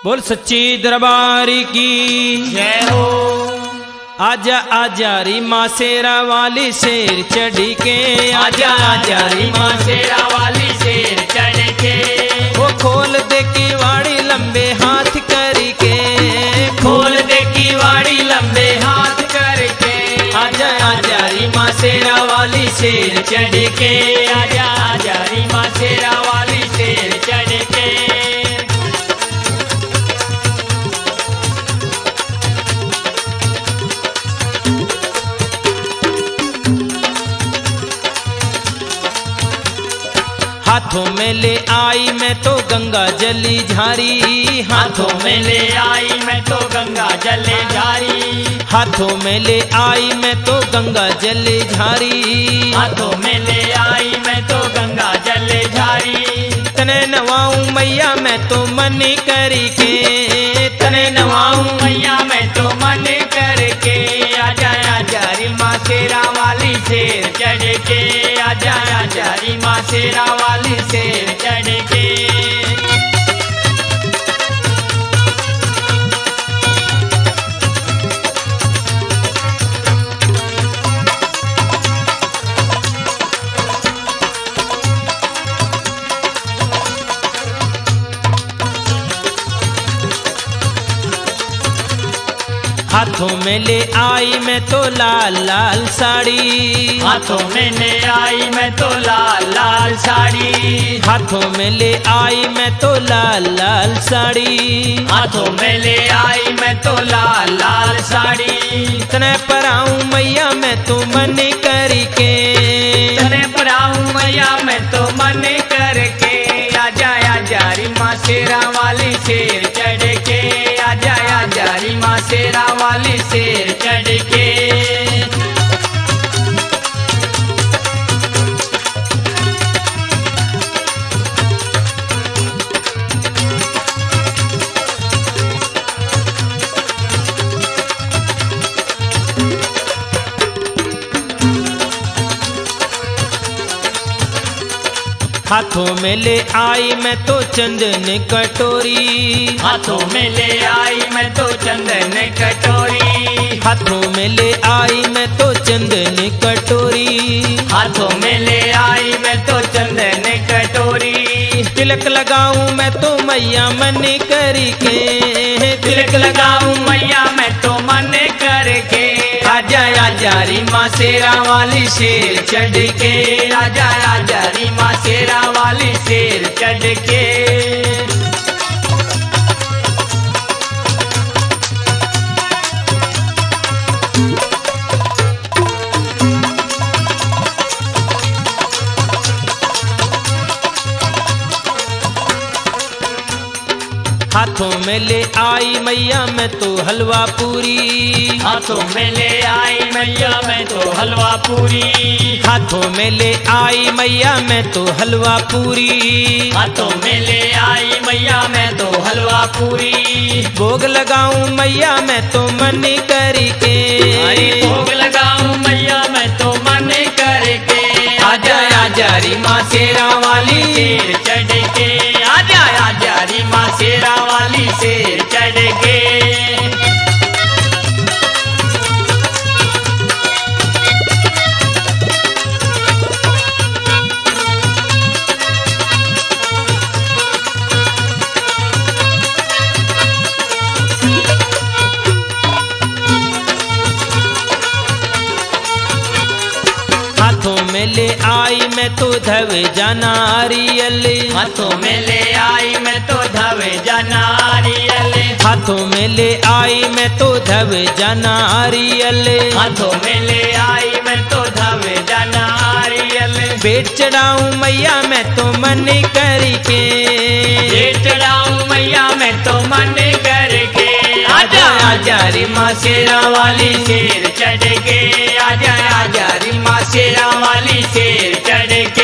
बोल सच्ची दरबार की जय हो। आजा आजा री माँ शेरा वाली शेर चढ़ी के आजा आजा री माँ शेरा वाली शेर चढ़ के वो खोल दे की वाड़ी लंबे हाथ करी के खोल दे की वाड़ी लंबे हाथ करके आजा आजा री माँ शेरा वाली शेर चढ़ के आजा आजा री माँ शेरा वाली शेर चढ़ के हाथों में ले आई मैं तो गंगा जली झारी हाथों में ले आई मैं तो गंगा जले जारी हाथों में ले आई मैं तो गंगा जली झारी हाथों में ले आई मैं तो गंगा जले जारी तने नवाऊं मैया मैं तो मन करी के तने नवाऊं मैया मैं तो मन करके आजा आजा री माँ शेरा वाली शेर चढ़ के आजा आजा री माँ शेरा वाली शेर चढ़ के हाथों में ले आई मैं तो लाल लाल साड़ी हाथों में ले आई मैं तो लाल लाल साड़ी हाथों में ले आई मैं तो लाल लाल साड़ी हाथों में ले आई मैं तो लाल लाल साड़ी तने पर आऊं मैया मैं तो मन करी के तने पर आऊं मैया मैं तो मन करके आजा आजा री माँ शेरा वाली शेर चढ़ के आजा आजा री माँ शेरा वाली शेर चढ़ के हाथों में ले आई मैं तो चंदन कटोरी हाथों में ले आई मैं तो चंदन कटोरी हाथों में ले आई मैं तो चंदन कटोरी हाथों में ले आई मैं तो चंदन कटोरी तिलक लगाऊं मैं तो मैया मन करी के तिलक लगाऊं मैया मैं तो मन करके आजा आजा री माँ शेरा वाली शेर चढ़ के आजा आजा री माँ शेरा वाली शेर चढ़ के हाथों में ले आई मैया मैं तो हलवा पूरी हाथों में ले आई मैया मैं तो हलवा पूरी हाथों में ले आई मैया मैं तो हलवा पूरी हाथों में ले आई मैया मैं तो हलवा पूरी भोग लगाऊं मैया मैं तो मन करी के अरे भोग लगाऊं मैया मैं तो मन करके आजा आजा री माँ शेरा वाली शेर चढ़ के आजा आजा री माँ शेरा वाली शेर चढ़ के हाथों में ले आई मैं तो धवे जाना नारियल हाथों में ले आई मैं तो धवे जाना नारियल हाथों में ले आई मैं तो धवे जाना नारियल हाथों में ले आई मैं तो धवे जाना नारियल बेट चढ़ाऊं मैया मैं तो मन करी के बेट चढ़ाऊं मैया मैं तो मन करके आजा आजा री माँ शेरा वाली शेर चढ़ के आजा आजा री माँ शेरा वाली शेर चढ़ के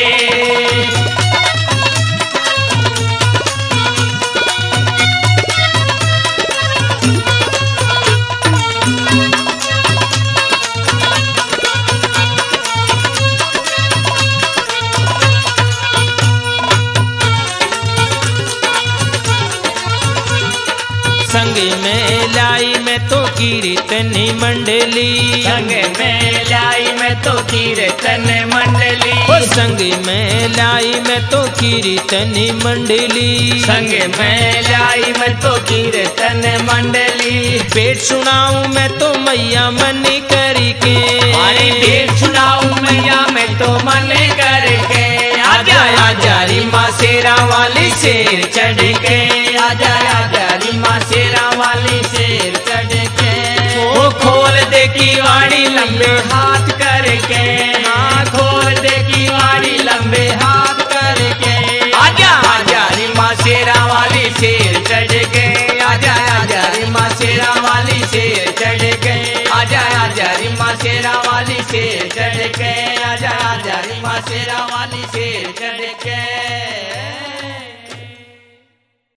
संग में लाई मैं तो कीर्तनी मंडली, संग में लाई मैं तो कीर्तन मंडली, संग में लाई मैं तो कीर्तनी मंडली, संग में लाई मैं तो कीर्तन मंडली। पेट सुनाऊं मैं तो मैया मन करके, अरे पेट सुनाऊं मैया मैं तो मन करके, आजा आजा री माँ शेरा वाली शेर चढ़ के, आजा आजा री माँ शेरा वाली शेर चढ़ के। वो खोल दे की वाणी लंबे हाथ करके, हाँ खोल दे की वाणी लंबे हाथ करके, आजा आजा री माँ शेरा वाली शेर चढ़ के, आजा आजा री माँ शेरा वाली शेर चढ़ के, आजा आजा री माँ शेरा वाली शेर चढ़ के, आजा आजा री माँ शेरा वाली शेर चढ़ के।